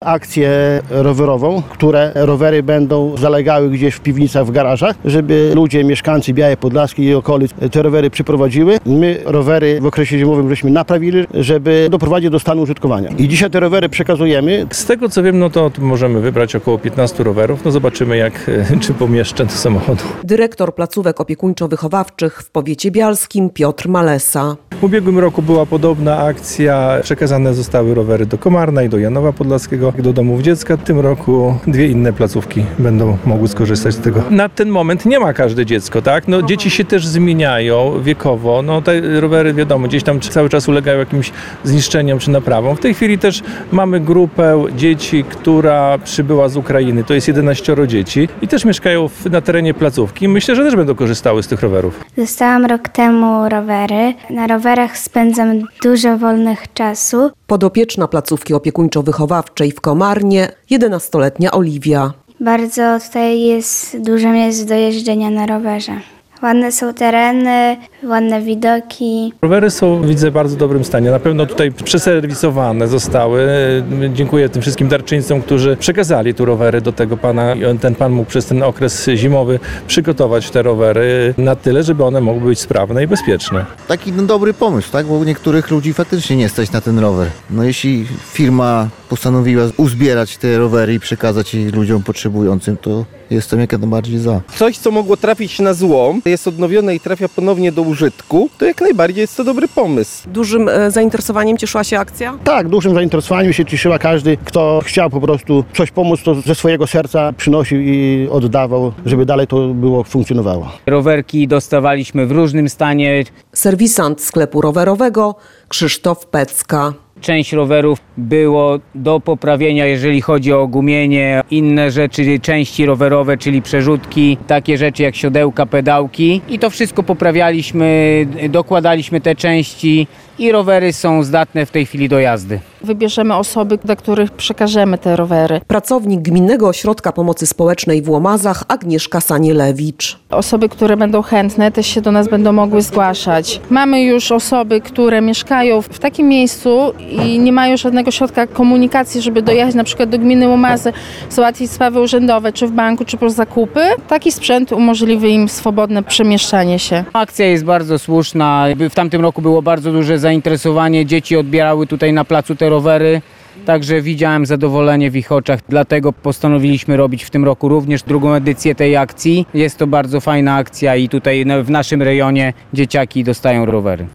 akcję rowerową, które rowery będą zalegały gdzieś w piwnicach, w garażach, żeby ludzie, mieszkańcy Białej Podlaskiej i okolic te rowery przyprowadziły. My rowery w okresie zimowym żeśmy naprawili, żeby doprowadzić do stanu użytkowania. I dzisiaj te rowery przekazujemy. Z tego co wiem, no to możemy wybrać około 15 rowerów. No zobaczymy czy pomieszczę do samochodu. Dyrektor placówek opiekuńczo-wychowawczych w powiecie bialskim Piotr Malesa. W ubiegłym roku była podobna akcja. Przekazane zostały rowery do Komarna i do Janowa Podlaskiego, do domów dziecka. W tym roku 2 inne placówki będą mogły skorzystać z tego. Na ten moment nie ma każde dziecko, tak? No dzieci się też zmieniają wiekowo. No te rowery, wiadomo, gdzieś tam cały czas ulegają jakimś zniszczeniom czy naprawom. W tej chwili też mamy grupę dzieci, która przybyła z Ukrainy. To jest 11 dzieci i też mieszkają na terenie placówki. Myślę, że też będą korzystały z tych rowerów. Dostałam rok temu rowery. Na rowerach spędzam dużo wolnych czasu. Podopieczna placówki opiekuńczo-wychowawczej w Komarnie 11-letnia Oliwia. Bardzo tutaj jest dużo miejsc do jeżdżenia na rowerze. Ładne są tereny, ładne widoki. Rowery są, widzę, w bardzo dobrym stanie. Na pewno tutaj przeserwisowane zostały. Dziękuję tym wszystkim darczyńcom, którzy przekazali tu rowery do tego pana. Ten pan mógł przez ten okres zimowy przygotować te rowery na tyle, żeby one mogły być sprawne i bezpieczne. Taki dobry pomysł, tak? Bo niektórych ludzi faktycznie nie stać na ten rower. No jeśli firma postanowiła uzbierać te rowery i przekazać je ludziom potrzebującym, to jestem jak najbardziej za. Coś, co mogło trafić na złom, jest odnowione i trafia ponownie do użytku, to jak najbardziej jest to dobry pomysł. Dużym zainteresowaniem cieszyła się akcja? Tak, dużym zainteresowaniem się cieszyła każdy, kto chciał po prostu coś pomóc, to ze swojego serca przynosił i oddawał, żeby dalej to funkcjonowało. Rowerki dostawaliśmy w różnym stanie. Serwisant sklepu rowerowego Krzysztof Pecka. Część rowerów było do poprawienia, jeżeli chodzi o gumienie, inne rzeczy, części rowerowe, czyli przerzutki, takie rzeczy jak siodełka, pedałki. I to wszystko poprawialiśmy, dokładaliśmy te części i rowery są zdatne w tej chwili do jazdy. Wybierzemy osoby, do których przekażemy te rowery. Pracownik Gminnego Ośrodka Pomocy Społecznej w Łomazach Agnieszka Sanielewicz. Osoby, które będą chętne, też się do nas będą mogły zgłaszać. Mamy już osoby, które mieszkają w takim miejscu i nie mają żadnego środka komunikacji, żeby dojechać na przykład do gminy Łomazy, załatwić sprawy urzędowe, czy w banku, czy po zakupy. Taki sprzęt umożliwi im swobodne przemieszczanie się. Akcja jest bardzo słuszna. W tamtym roku było bardzo duże zainteresowanie. Dzieci odbierały tutaj na placu te rowery. Także widziałem zadowolenie w ich oczach, dlatego postanowiliśmy robić w tym roku również drugą edycję tej akcji. Jest to bardzo fajna akcja i tutaj w naszym rejonie dzieciaki dostają rowery.